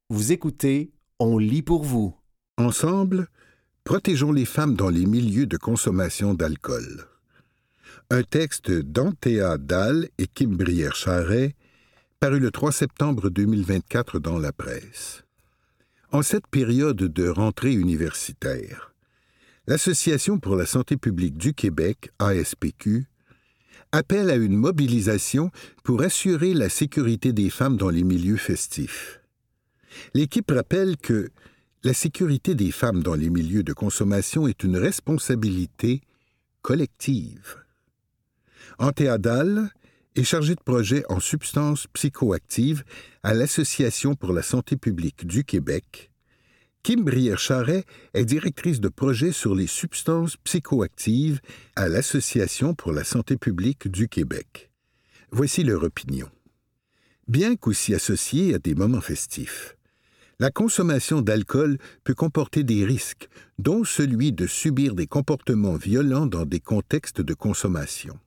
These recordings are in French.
Vous écoutez On lit pour vous. Ensemble, protégeons les femmes dans les milieux de consommation d'alcool. Un texte d'Anthea Dahl et Kim Brière-Charret, paru le 3 septembre 2024 dans la presse. En cette période de rentrée universitaire, l'Association pour la santé publique du Québec, ASPQ, appelle à une mobilisation pour assurer la sécurité des femmes dans les milieux festifs. L'équipe rappelle que la sécurité des femmes dans les milieux de consommation est une responsabilité collective. Anthea Dahl est chargée de projet en substances psychoactives à l'Association pour la santé publique du Québec. Kim Brière-Charret est directrice de projet sur les substances psychoactives à l'Association pour la santé publique du Québec. Voici leur opinion. Bien qu'aussi associée à des moments festifs, la consommation d'alcool peut comporter des risques, dont celui de subir des comportements violents dans des contextes de consommation.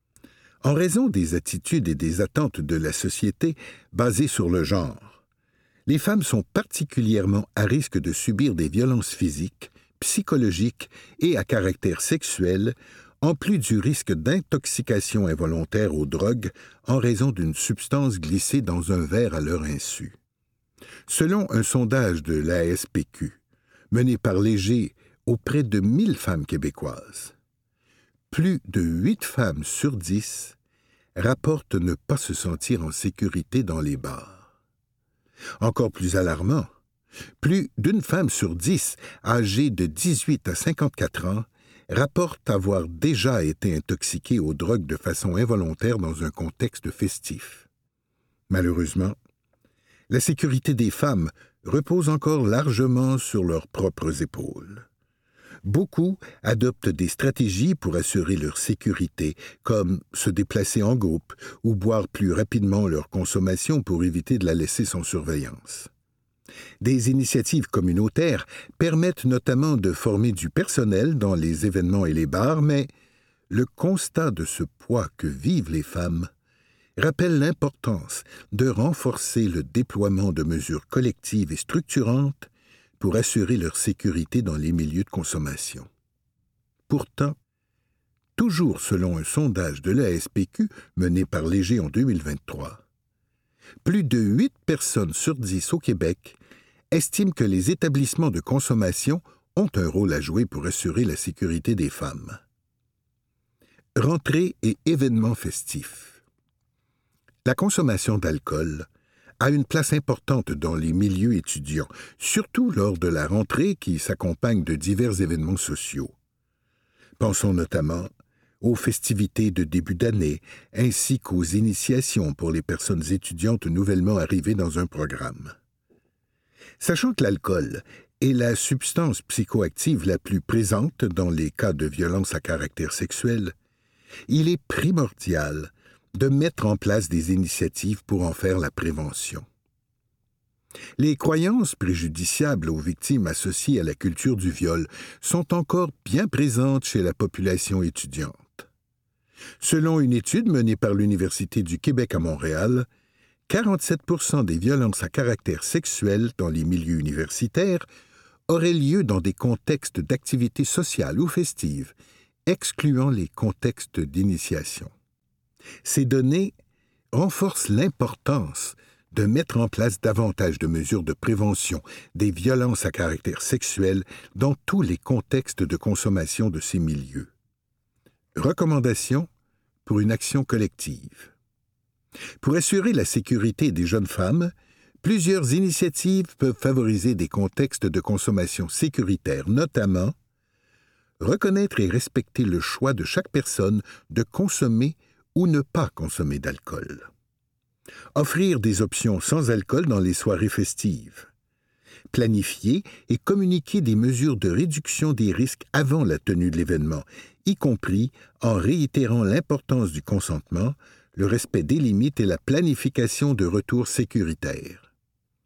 En raison des attitudes et des attentes de la société basées sur le genre, les femmes sont particulièrement à risque de subir des violences physiques, psychologiques et à caractère sexuel, en plus du risque d'intoxication involontaire aux drogues en raison d'une substance glissée dans un verre à leur insu. Selon un sondage de l'ASPQ, mené par Léger auprès de 1000 femmes québécoises, plus de 8 femmes sur 10 rapportent ne pas se sentir en sécurité dans les bars. Encore plus alarmant, plus d'une femme sur 10 âgée de 18 à 54 ans rapporte avoir déjà été intoxiquée aux drogues de façon involontaire dans un contexte festif. Malheureusement, la sécurité des femmes repose encore largement sur leurs propres épaules. Beaucoup adoptent des stratégies pour assurer leur sécurité, comme se déplacer en groupe ou boire plus rapidement leur consommation pour éviter de la laisser sans surveillance. Des initiatives communautaires permettent notamment de former du personnel dans les événements et les bars, mais le constat de ce poids que vivent les femmes rappelle l'importance de renforcer le déploiement de mesures collectives et structurantes pour assurer leur sécurité dans les milieux de consommation. Pourtant, toujours selon un sondage de l'ASPQ mené par Léger en 2023, plus de 8 personnes sur 10 au Québec estiment que les établissements de consommation ont un rôle à jouer pour assurer la sécurité des femmes. Rentrée et événements festifs. La consommation d'alcool a une place importante dans les milieux étudiants, surtout lors de la rentrée qui s'accompagne de divers événements sociaux. Pensons notamment aux festivités de début d'année ainsi qu'aux initiations pour les personnes étudiantes nouvellement arrivées dans un programme. Sachant que l'alcool est la substance psychoactive la plus présente dans les cas de violence à caractère sexuel, il est primordial de mettre en place des initiatives pour en faire la prévention. Les croyances préjudiciables aux victimes associées à la culture du viol sont encore bien présentes chez la population étudiante. Selon une étude menée par l'Université du Québec à Montréal, 47% des violences à caractère sexuel dans les milieux universitaires auraient lieu dans des contextes d'activités sociales ou festives, excluant les contextes d'initiation. Ces données renforcent l'importance de mettre en place davantage de mesures de prévention des violences à caractère sexuel dans tous les contextes de consommation de ces milieux. Recommandations pour une action collective. Pour assurer la sécurité des jeunes femmes, plusieurs initiatives peuvent favoriser des contextes de consommation sécuritaires, notamment reconnaître et respecter le choix de chaque personne de consommer ou ne pas consommer d'alcool. Offrir des options sans alcool dans les soirées festives. Planifier et communiquer des mesures de réduction des risques avant la tenue de l'événement, y compris en réitérant l'importance du consentement, le respect des limites et la planification de retour sécuritaire.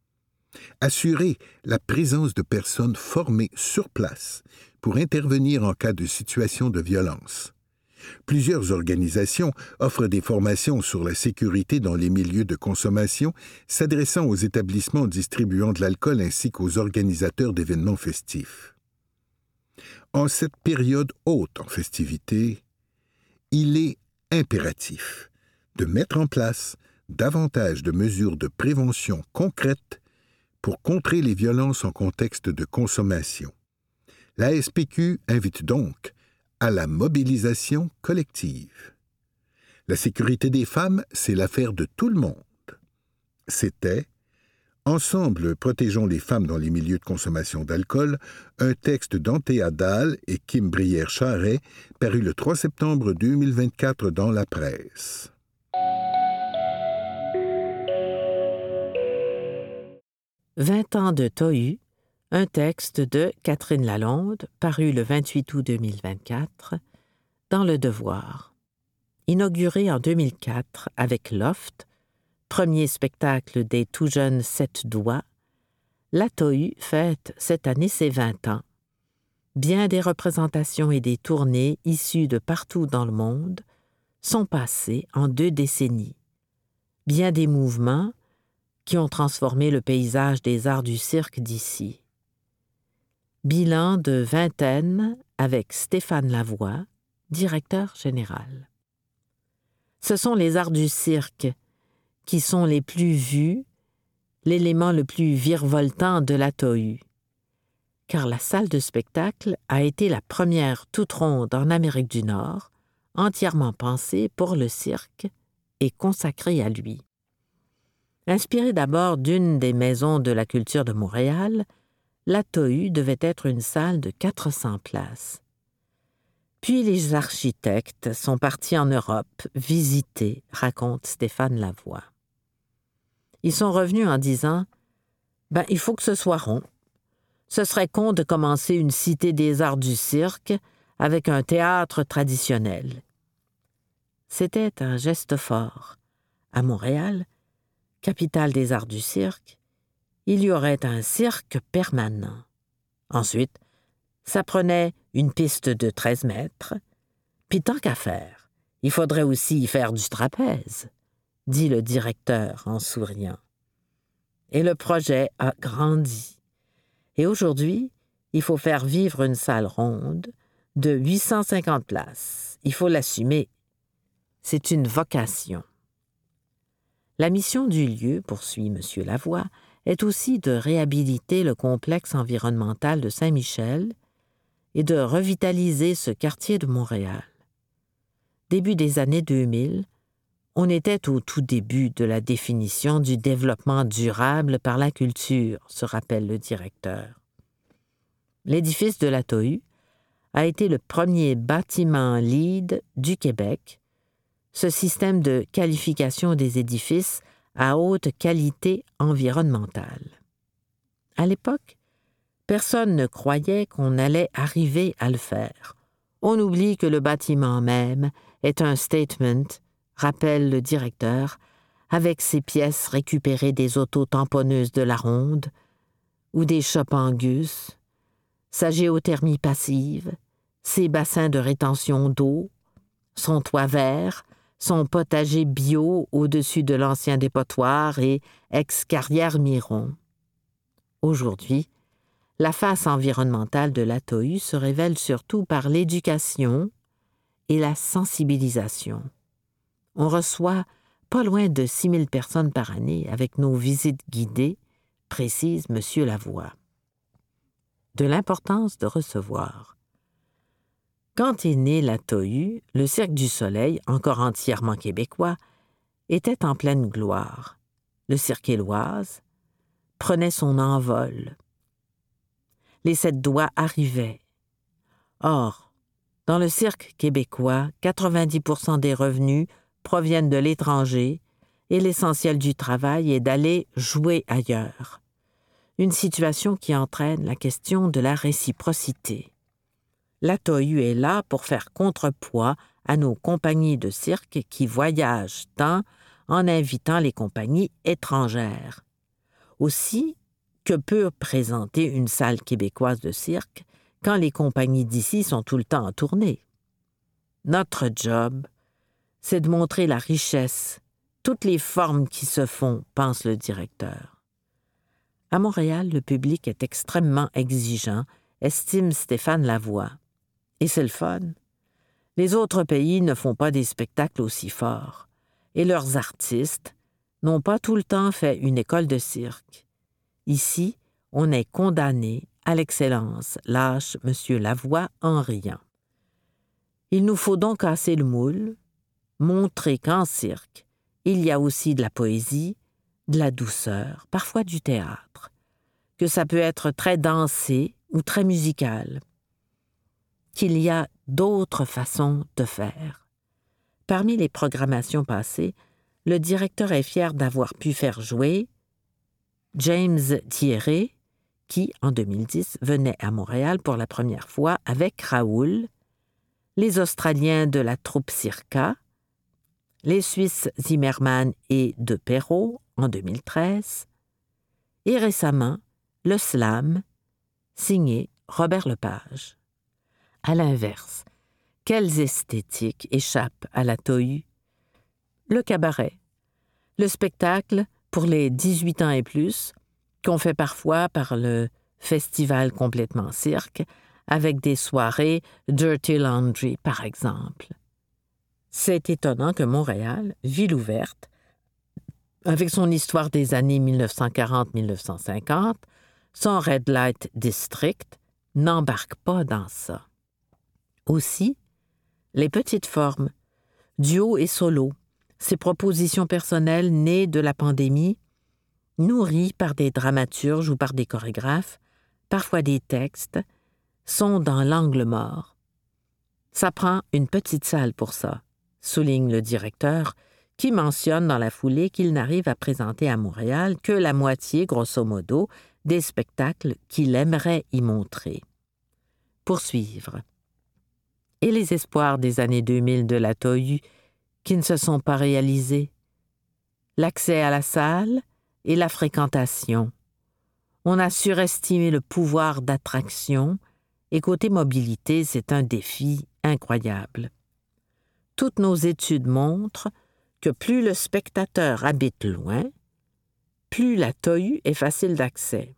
Assurer la présence de personnes formées sur place pour intervenir en cas de situation de violence. Plusieurs organisations offrent des formations sur la sécurité dans les milieux de consommation, s'adressant aux établissements distribuant de l'alcool ainsi qu'aux organisateurs d'événements festifs. En cette période haute en festivités, il est impératif de mettre en place davantage de mesures de prévention concrètes pour contrer les violences en contexte de consommation. La SPQ invite donc à la mobilisation collective. La sécurité des femmes, c'est l'affaire de tout le monde. C'était « Ensemble, protégeons les femmes dans les milieux de consommation d'alcool », un texte d'Anthea Dahl et Kim Brière-Charret, paru le 3 septembre 2024 dans la presse. « 20 ans de Tohu », un texte de Catherine Lalonde, paru le 28 août 2024, dans Le Devoir. Inauguré en 2004 avec Loft, premier spectacle des tout jeunes 7 doigts, la Tohu fête cette année ses 20 ans. Bien des représentations et des tournées issues de partout dans le monde sont passées en 2 décennies. Bien des mouvements qui ont transformé le paysage des arts du cirque d'ici. Bilan de vingtaine avec Stéphane Lavoie, directeur général. Ce sont les arts du cirque qui sont les plus vus, l'élément le plus virevoltant de la Tohu. Car la salle de spectacle a été la première toute ronde en Amérique du Nord, entièrement pensée pour le cirque et consacrée à lui. Inspirée d'abord d'une des maisons de la culture de Montréal, la Tohu devait être une salle de 400 places. Puis les architectes sont partis en Europe visiter, raconte Stéphane Lavoie. Ils sont revenus en disant « il faut que ce soit rond. Ce serait con de commencer une cité des arts du cirque avec un théâtre traditionnel. » C'était un geste fort. À Montréal, capitale des arts du cirque, il y aurait un cirque permanent. Ensuite, ça prenait une piste de 13 mètres, puis tant qu'à faire, il faudrait aussi y faire du trapèze, dit le directeur en souriant. Et le projet a grandi. Et aujourd'hui, il faut faire vivre une salle ronde de 850 places. Il faut l'assumer. C'est une vocation. La mission du lieu, poursuit M. Lavoie, est aussi de réhabiliter le complexe environnemental de Saint-Michel et de revitaliser ce quartier de Montréal. Début des années 2000, on était au tout début de la définition du développement durable par la culture, se rappelle le directeur. L'édifice de la Tohu a été le premier bâtiment LEED du Québec, ce système de qualification des édifices à haute qualité environnementale. À l'époque, personne ne croyait qu'on allait arriver à le faire. On oublie que le bâtiment même est un statement, rappelle le directeur, avec ses pièces récupérées des auto-tamponneuses de la ronde ou des chopes Angus, sa géothermie passive, ses bassins de rétention d'eau, son toit vert, son potager bio au-dessus de l'ancien dépotoir et ex-carrière Miron. Aujourd'hui, la face environnementale de la Tohu se révèle surtout par l'éducation et la sensibilisation. On reçoit pas loin de 6 000 personnes par année avec nos visites guidées, précise M. Lavoie. De l'importance de recevoir. Quand est née la Tohu, le Cirque du Soleil, encore entièrement québécois, était en pleine gloire. Le Cirque Éloise prenait son envol. Les 7 doigts arrivaient. Or, dans le cirque québécois, 90% des revenus proviennent de l'étranger et l'essentiel du travail est d'aller jouer ailleurs. Une situation qui entraîne la question de la réciprocité. La Tohu est là pour faire contrepoids à nos compagnies de cirque qui voyagent tant en invitant les compagnies étrangères. Aussi, que peut présenter une salle québécoise de cirque quand les compagnies d'ici sont tout le temps en tournée? Notre job, c'est de montrer la richesse, toutes les formes qui se font, pense le directeur. À Montréal, le public est extrêmement exigeant, estime Stéphane Lavoie. Et c'est le fun. Les autres pays ne font pas des spectacles aussi forts, et leurs artistes n'ont pas tout le temps fait une école de cirque. Ici, on est condamné à l'excellence, lâche M. Lavoie en riant. Il nous faut donc casser le moule, montrer qu'en cirque, il y a aussi de la poésie, de la douceur, parfois du théâtre, que ça peut être très dansé ou très musical, qu'il y a d'autres façons de faire. Parmi les programmations passées, le directeur est fier d'avoir pu faire jouer James Thierry, qui, en 2010, venait à Montréal pour la première fois avec Raoul, les Australiens de la troupe Circa, les Suisses Zimmermann et De Perrault en 2013, et récemment, le slam, signé Robert Lepage. À l'inverse, quelles esthétiques échappent à la Tohu? Le cabaret, le spectacle pour les 18 ans et plus, qu'on fait parfois par le Festival Complètement Cirque, avec des soirées Dirty Laundry, par exemple. C'est étonnant que Montréal, ville ouverte, avec son histoire des années 1940-1950, son Red Light District, n'embarque pas dans ça. Aussi, les petites formes, duo et solo, ces propositions personnelles nées de la pandémie, nourries par des dramaturges ou par des chorégraphes, parfois des textes, sont dans l'angle mort. Ça prend une petite salle pour ça, souligne le directeur, qui mentionne dans la foulée qu'il n'arrive à présenter à Montréal que la moitié, grosso modo, des spectacles qu'il aimerait y montrer. Poursuivre. Et les espoirs des années 2000 de la Tohu qui ne se sont pas réalisés. L'accès à la salle et la fréquentation. On a surestimé le pouvoir d'attraction et côté mobilité, c'est un défi incroyable. Toutes nos études montrent que plus le spectateur habite loin, plus la Tohu est facile d'accès.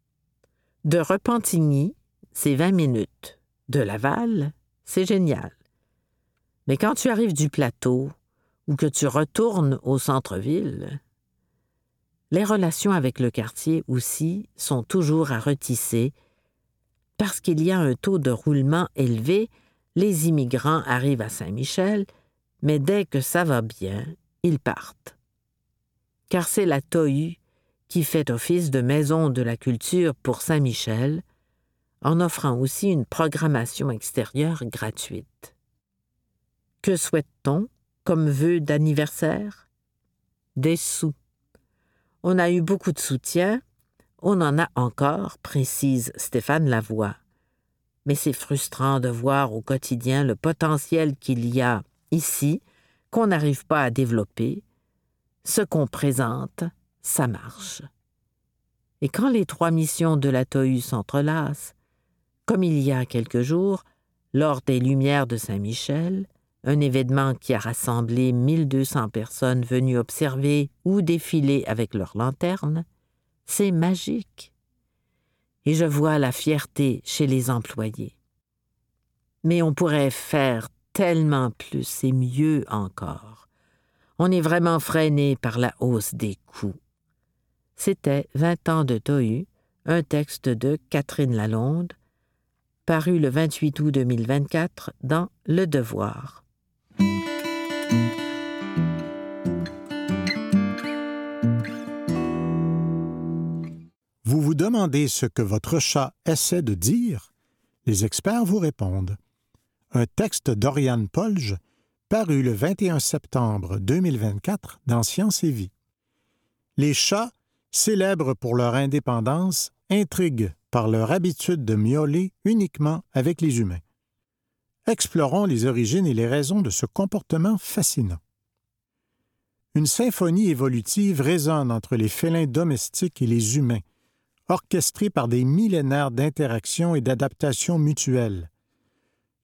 De Repentigny, c'est 20 minutes. De Laval, c'est génial. Mais quand tu arrives du plateau ou que tu retournes au centre-ville, les relations avec le quartier aussi sont toujours à retisser parce qu'il y a un taux de roulement élevé. Les immigrants arrivent à Saint-Michel, mais dès que ça va bien, ils partent. Car c'est la Tohu qui fait office de maison de la culture pour Saint-Michel, en offrant aussi une programmation extérieure gratuite. Que souhaite-t-on comme vœu d'anniversaire? Des sous. On a eu beaucoup de soutien, on en a encore, précise Stéphane Lavoie. Mais c'est frustrant de voir au quotidien le potentiel qu'il y a ici, qu'on n'arrive pas à développer. Ce qu'on présente, ça marche. Et quand les 3 missions de la Tohu s'entrelacent, comme il y a quelques jours, lors des Lumières de Saint-Michel, un événement qui a rassemblé 1200 personnes venues observer ou défiler avec leurs lanternes, c'est magique. Et je vois la fierté chez les employés. Mais on pourrait faire tellement plus et mieux encore. On est vraiment freiné par la hausse des coûts. C'était 20 ans de Tohu, un texte de Catherine Lalonde, paru le 28 août 2024 dans Le Devoir. Vous vous demandez ce que votre chat essaie de dire? Les experts vous répondent. Un texte d'Oriane Polge, paru le 21 septembre 2024 dans Science et Vie. Les chats, célèbres pour leur indépendance, intriguent par leur habitude de miauler uniquement avec les humains. Explorons les origines et les raisons de ce comportement fascinant. Une symphonie évolutive résonne entre les félins domestiques et les humains, orchestrée par des millénaires d'interactions et d'adaptations mutuelles.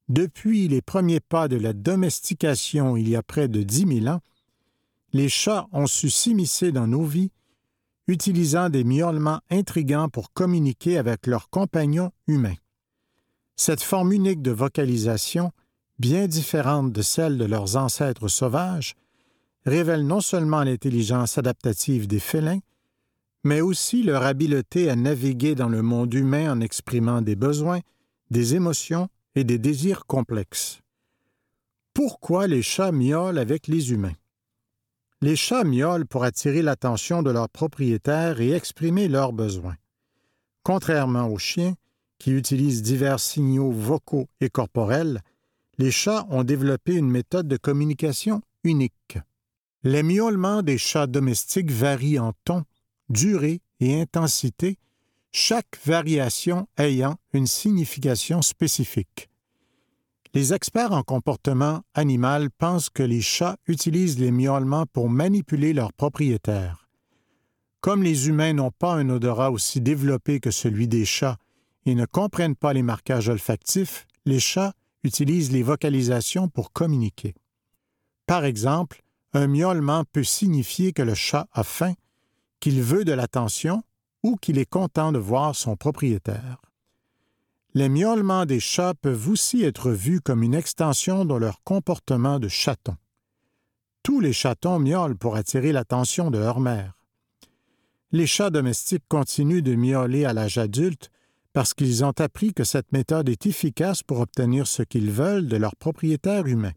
Depuis les premiers pas de la domestication il y a près de 10 000 ans, les chats ont su s'immiscer dans nos vies, utilisant des miaulements intrigants pour communiquer avec leurs compagnons humains. Cette forme unique de vocalisation, bien différente de celle de leurs ancêtres sauvages, révèle non seulement l'intelligence adaptative des félins, mais aussi leur habileté à naviguer dans le monde humain en exprimant des besoins, des émotions et des désirs complexes. Pourquoi les chats miaulent avec les humains? Les chats miaulent pour attirer l'attention de leurs propriétaires et exprimer leurs besoins. Contrairement aux chiens, qui utilisent divers signaux vocaux et corporels, les chats ont développé une méthode de communication unique. Les miaulements des chats domestiques varient en ton, durée et intensité, chaque variation ayant une signification spécifique. Les experts en comportement animal pensent que les chats utilisent les miaulements pour manipuler leurs propriétaires. Comme les humains n'ont pas un odorat aussi développé que celui des chats et ne comprennent pas les marquages olfactifs, les chats utilisent les vocalisations pour communiquer. Par exemple, un miaulement peut signifier que le chat a faim, qu'il veut de l'attention ou qu'il est content de voir son propriétaire. Les miaulements des chats peuvent aussi être vus comme une extension de leur comportement de chaton. Tous les chatons miaulent pour attirer l'attention de leur mère. Les chats domestiques continuent de miauler à l'âge adulte parce qu'ils ont appris que cette méthode est efficace pour obtenir ce qu'ils veulent de leur propriétaire humain.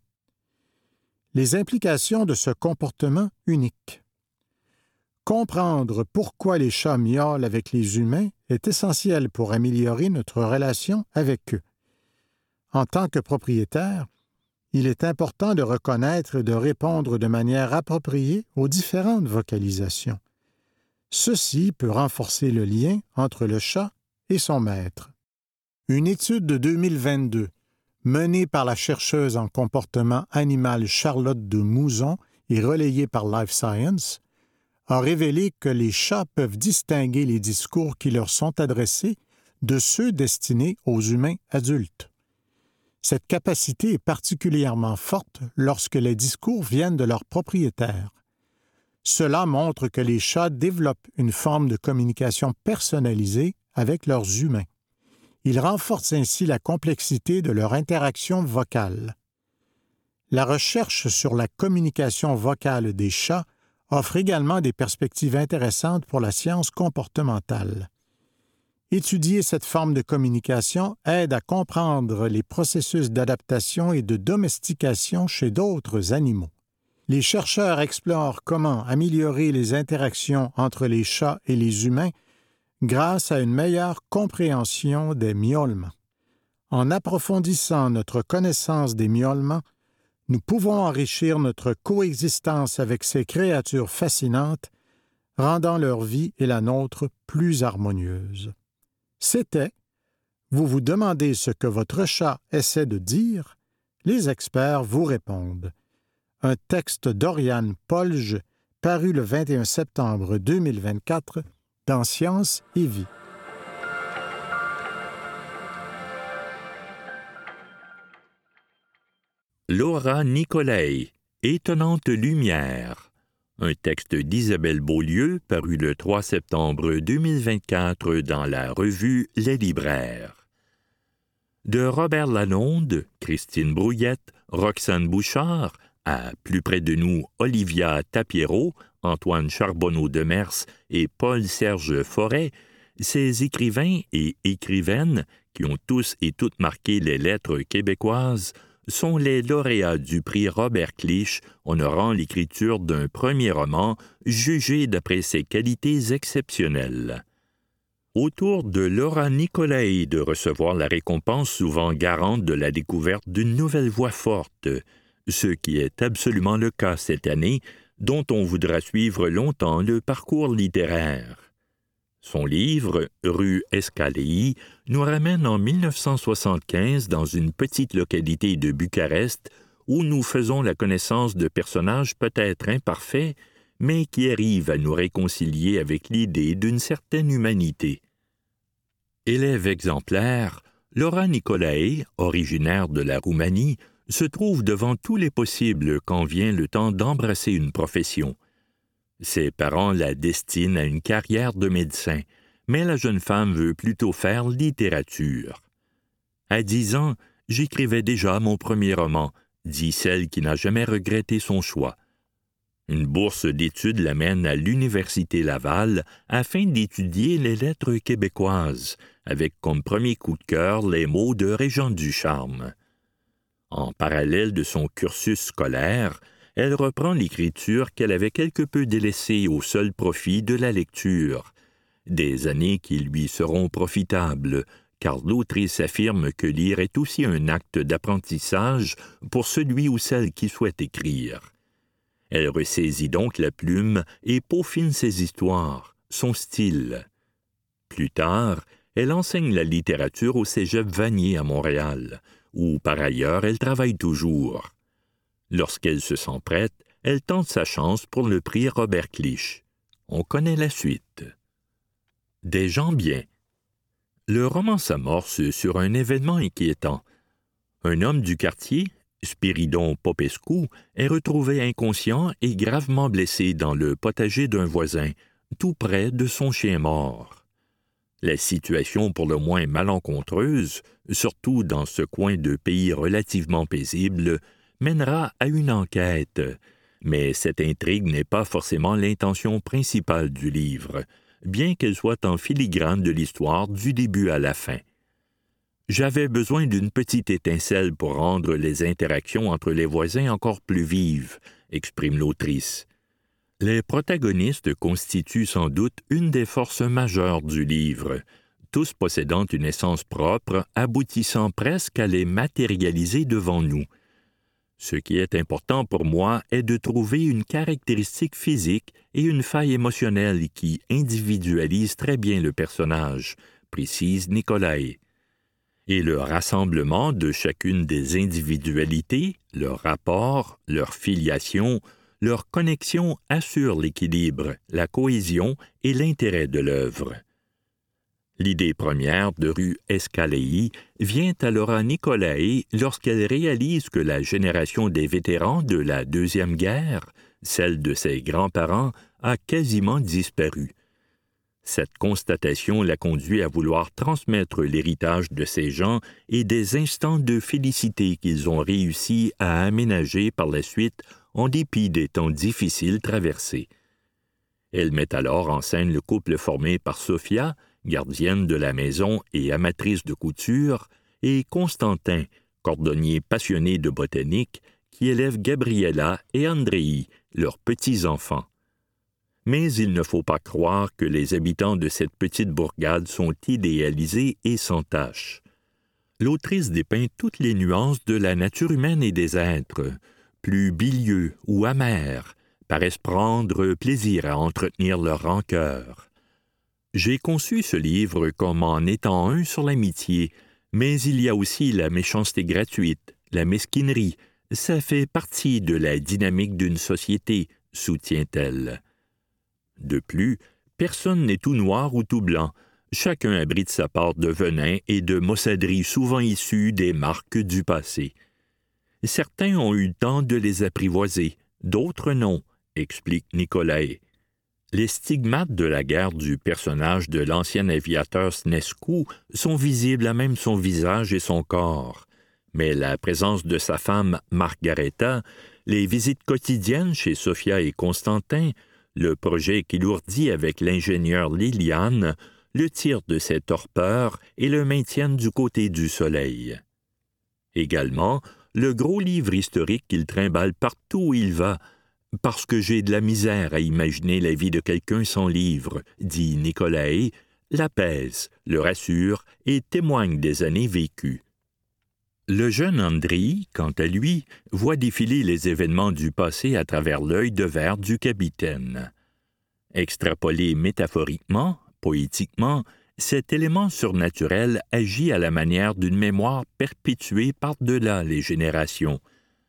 Les implications de ce comportement unique. Comprendre pourquoi les chats miaulent avec les humains est essentiel pour améliorer notre relation avec eux. En tant que propriétaire, il est important de reconnaître et de répondre de manière appropriée aux différentes vocalisations. Ceci peut renforcer le lien entre le chat et son maître. Une étude de 2022, menée par la chercheuse en comportement animal Charlotte de Mouzon et relayée par Life Science, a révélé que les chats peuvent distinguer les discours qui leur sont adressés de ceux destinés aux humains adultes. Cette capacité est particulièrement forte lorsque les discours viennent de leurs propriétaires. Cela montre que les chats développent une forme de communication personnalisée avec leurs humains. Ils renforcent ainsi la complexité de leur interaction vocale. La recherche sur la communication vocale des chats offre également des perspectives intéressantes pour la science comportementale. Étudier cette forme de communication aide à comprendre les processus d'adaptation et de domestication chez d'autres animaux. Les chercheurs explorent comment améliorer les interactions entre les chats et les humains grâce à une meilleure compréhension des miaulements. En approfondissant notre connaissance des miaulements, nous pouvons enrichir notre coexistence avec ces créatures fascinantes, rendant leur vie et la nôtre plus harmonieuses. C'était « Vous vous demandez ce que votre chat essaie de dire ?» Les experts vous répondent. Un texte d'Oriane Polge, paru le 21 septembre 2024 dans Science et Vie. Laura Nicolai, Étonnante lumière. Un texte d'Isabelle Beaulieu, paru le 3 septembre 2024 dans la revue Les Libraires. De Robert Lalonde, Christine Brouillette, Roxane Bouchard, à plus près de nous Olivia Tapiero, Antoine Charbonneau-Demers et Paul-Serge Forêt, ces écrivains et écrivaines, qui ont tous et toutes marqué les lettres québécoises, sont les lauréats du prix Robert Clich, honorant l'écriture d'un premier roman jugé d'après ses qualités exceptionnelles. Autour de Laura Nicolai de recevoir la récompense souvent garante de la découverte d'une nouvelle voix forte, ce qui est absolument le cas cette année, dont on voudra suivre longtemps le parcours littéraire. Son livre, Rue Escalei, nous ramène en 1975 dans une petite localité de Bucarest où nous faisons la connaissance de personnages peut-être imparfaits, mais qui arrivent à nous réconcilier avec l'idée d'une certaine humanité. Élève exemplaire, Laura Nicolae, originaire de la Roumanie, se trouve devant tous les possibles quand vient le temps d'embrasser une profession. Ses parents la destinent à une carrière de médecin, mais la jeune femme veut plutôt faire littérature. À 10 ans, j'écrivais déjà mon premier roman, dit celle qui n'a jamais regretté son choix. Une bourse d'études l'amène à l'Université Laval afin d'étudier les lettres québécoises, avec comme premier coup de cœur les mots de Régent Ducharme. En parallèle de son cursus scolaire, elle reprend l'écriture qu'elle avait quelque peu délaissée au seul profit de la lecture. Des années qui lui seront profitables, car l'autrice affirme que lire est aussi un acte d'apprentissage pour celui ou celle qui souhaite écrire. Elle ressaisit donc la plume et peaufine ses histoires, son style. Plus tard, elle enseigne la littérature au Cégep Vanier à Montréal, où par ailleurs elle travaille toujours. Lorsqu'elle se sent prête, elle tente sa chance pour le prix Robert Clich. On connaît la suite. Des gens bien. Le roman s'amorce sur un événement inquiétant. Un homme du quartier, Spiridon Popescu, est retrouvé inconscient et gravement blessé dans le potager d'un voisin, tout près de son chien mort. La situation pour le moins malencontreuse, surtout dans ce coin de pays relativement paisible, mènera à une enquête. Mais cette intrigue n'est pas forcément l'intention principale du livre, bien qu'elle soit en filigrane de l'histoire du début à la fin. J'avais besoin d'une petite étincelle pour rendre les interactions entre les voisins encore plus vives, exprime l'autrice. Les protagonistes constituent sans doute une des forces majeures du livre, tous possédant une essence propre, aboutissant presque à les matérialiser devant nous. Ce qui est important pour moi est de trouver une caractéristique physique et une faille émotionnelle qui individualise très bien le personnage, précise Nicolae. Et le rassemblement de chacune des individualités, leur rapport, leur filiation, leur connexion assure l'équilibre, la cohésion et l'intérêt de l'œuvre. L'idée première de rue Escalei vient à Laura Nicolae lorsqu'elle réalise que la génération des vétérans de la Deuxième Guerre, celle de ses grands-parents, a quasiment disparu. Cette constatation la conduit à vouloir transmettre l'héritage de ces gens et des instants de félicité qu'ils ont réussi à aménager par la suite en dépit des temps difficiles traversés. Elle met alors en scène le couple formé par Sophia, gardienne de la maison et amatrice de couture, et Constantin, cordonnier passionné de botanique, qui élève Gabriella et Andrei, leurs petits-enfants. Mais il ne faut pas croire que les habitants de cette petite bourgade sont idéalisés et sans tache. L'autrice dépeint toutes les nuances de la nature humaine et des êtres, plus bilieux ou amers, paraissent prendre plaisir à entretenir leur rancœur. J'ai conçu ce livre comme en étant un sur l'amitié, mais il y a aussi la méchanceté gratuite, la mesquinerie. Ça fait partie de la dynamique d'une société, soutient-elle. De plus, personne n'est tout noir ou tout blanc. Chacun abrite sa part de venin et de maussaderie souvent issue des marques du passé. Certains ont eu le temps de les apprivoiser, d'autres non, explique Nicolae. Les stigmates de la guerre du personnage de l'ancien aviateur Snescu sont visibles à même son visage et son corps. Mais la présence de sa femme Margareta, les visites quotidiennes chez Sophia et Constantin, le projet qu'il ourdit avec l'ingénieur Liliane, le tirent de ses torpeurs et le maintiennent du côté du soleil. Également, le gros livre historique qu'il trimballe partout où il va, parce que j'ai de la misère à imaginer la vie de quelqu'un sans livre, dit Nicolae, l'apaise, le rassure et témoigne des années vécues. Le jeune Andrei, quant à lui, voit défiler les événements du passé à travers l'œil de verre du capitaine. Extrapolé métaphoriquement, poétiquement, cet élément surnaturel agit à la manière d'une mémoire perpétuée par-delà les générations.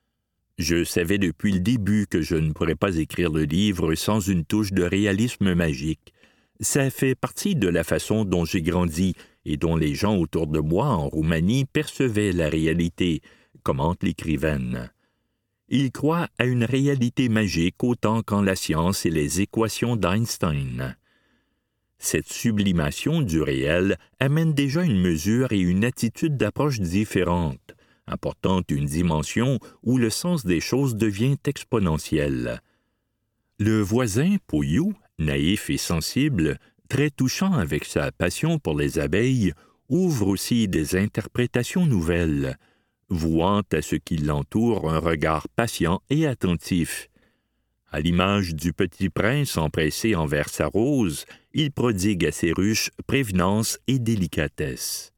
Je savais depuis le début que je ne pourrais pas écrire le livre sans une touche de réalisme magique. Ça fait partie de la façon dont j'ai grandi et dont les gens autour de moi en Roumanie percevaient la réalité, commente l'écrivaine. Il croit à une réalité magique autant qu'en la science et les équations d'Einstein. Cette sublimation du réel amène déjà une mesure et une attitude d'approche différente, apportant une dimension où le sens des choses devient exponentiel. Le voisin, Pouillou, naïf et sensible, très touchant avec sa passion pour les abeilles, ouvre aussi des interprétations nouvelles, vouant à ce qui l'entoure un regard patient et attentif. À l'image du petit prince empressé envers sa rose, il prodigue à ses ruches prévenance et délicatesse.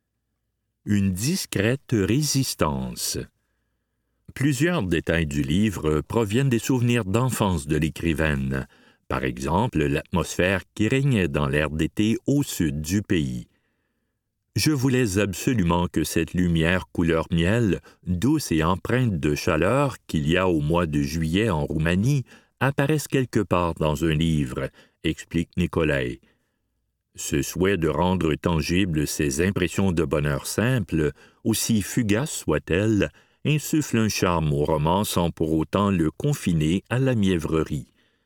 Une discrète résistance. Plusieurs détails du livre proviennent des souvenirs d'enfance de l'écrivaine, par exemple l'atmosphère qui régnait dans l'air d'été au sud du pays. Je voulais absolument que cette lumière couleur miel, douce et empreinte de chaleur qu'il y a au mois de juillet en Roumanie, apparaisse quelque part dans un livre, explique Nicolae. Ce souhait de rendre tangibles ces impressions de bonheur simple, aussi fugaces soient-elles, insuffle un charme au roman sans pour autant le confiner à la mièvrerie.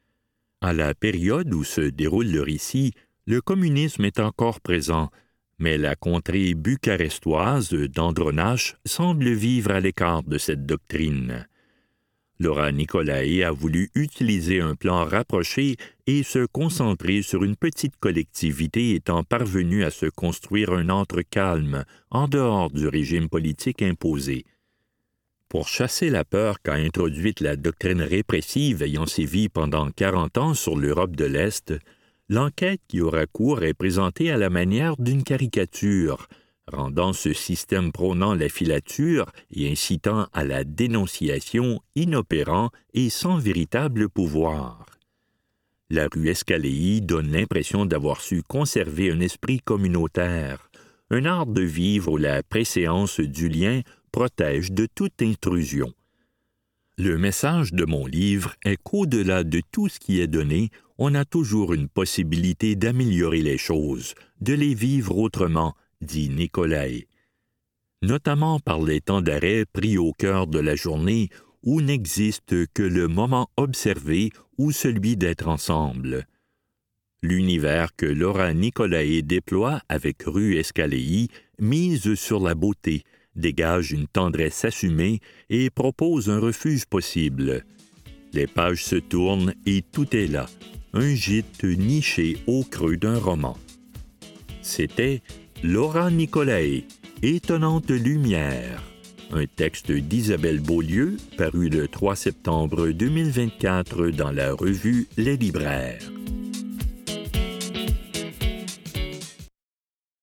À la période où se déroule le récit, le communisme est encore présent, mais la contrée bucarestoise d'Andronache semble vivre à l'écart de cette doctrine. Laura Nicolae a voulu utiliser un plan rapproché et se concentrer sur une petite collectivité étant parvenue à se construire un antre calme en dehors du régime politique imposé. Pour chasser la peur qu'a introduite la doctrine répressive ayant sévi pendant 40 ans sur l'Europe de l'Est, l'enquête qui aura cours est présentée à la manière d'une caricature, rendant ce système prônant la filature et incitant à la dénonciation inopérant et sans véritable pouvoir. La rue Escalei donne l'impression d'avoir su conserver un esprit communautaire, un art de vivre où la préséance du lien protège de toute intrusion. Le message de mon livre est qu'au-delà de tout ce qui est donné, on a toujours une possibilité d'améliorer les choses, de les vivre autrement, dit Nicolae. Notamment par les temps d'arrêt pris au cœur de la journée où n'existe que le moment observé ou celui d'être ensemble. L'univers que Laura Nicolae déploie avec rue Escalei mise sur la beauté, dégage une tendresse assumée et propose un refuge possible. Les pages se tournent et tout est là, un gîte niché au creux d'un roman. C'était Laura Nicolae, Étonnante lumière, un texte d'Isabelle Beaulieu paru le 3 septembre 2024 dans la revue Les Libraires.